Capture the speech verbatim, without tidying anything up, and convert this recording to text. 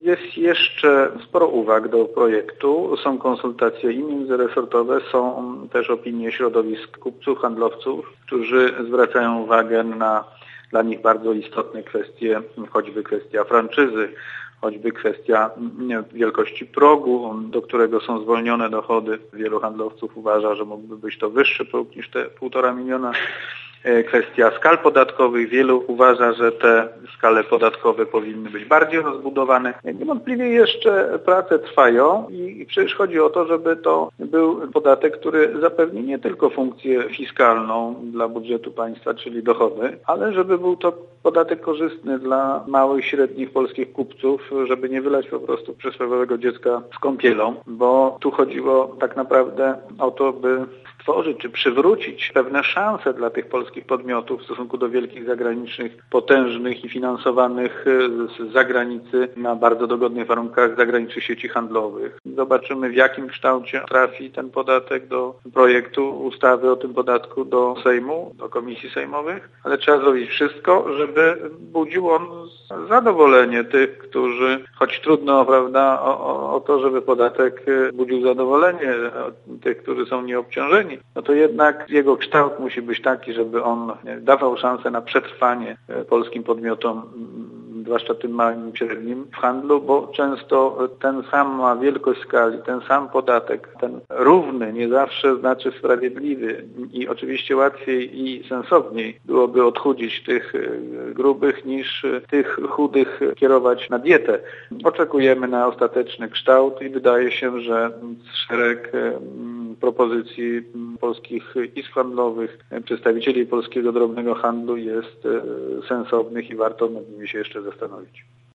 Jest jeszcze sporo uwag do projektu. Są konsultacje i międzyresortowe, są też opinie środowisk kupców, handlowców, którzy zwracają uwagę na dla nich bardzo istotne kwestie, choćby kwestia franczyzy, choćby kwestia wielkości progu, do którego są zwolnione dochody. Wielu handlowców uważa, że mógłby być to wyższy próg niż te półtora miliona. Kwestia skal podatkowych. Wielu uważa, że te skale podatkowe powinny być bardziej rozbudowane. Niewątpliwie jeszcze prace trwają i przecież chodzi o to, żeby to był podatek, który zapewni nie tylko funkcję fiskalną dla budżetu państwa, czyli dochody, ale żeby był to podatek korzystny dla małych, średnich polskich kupców, żeby nie wylać po prostu przysłowiowego dziecka z kąpielą, bo tu chodziło tak naprawdę o to, by stworzyć czy przywrócić pewne szanse dla tych polskich podmiotów w stosunku do wielkich zagranicznych, potężnych i finansowanych z zagranicy na bardzo dogodnych warunkach zagranicznych sieci handlowych. Zobaczymy, w jakim kształcie trafi ten podatek do projektu ustawy o tym podatku do Sejmu, do komisji sejmowych, ale trzeba zrobić wszystko, żeby budził on zadowolenie tych, którzy, choć trudno, prawda, o, o to, żeby podatek budził zadowolenie tych, którzy są nieobciążeni, no to jednak jego kształt musi być taki, żeby on dawał szansę na przetrwanie polskim podmiotom, zwłaszcza tym małym i średnim w handlu, bo często ten sam ma wielkość skali, ten sam podatek, ten równy nie zawsze znaczy sprawiedliwy i oczywiście łatwiej i sensowniej byłoby odchudzić tych grubych niż tych chudych kierować na dietę. Oczekujemy na ostateczny kształt i wydaje się, że szereg propozycji polskich izb handlowych, przedstawicieli polskiego drobnego handlu jest sensownych i warto nad nimi się jeszcze zastanowić.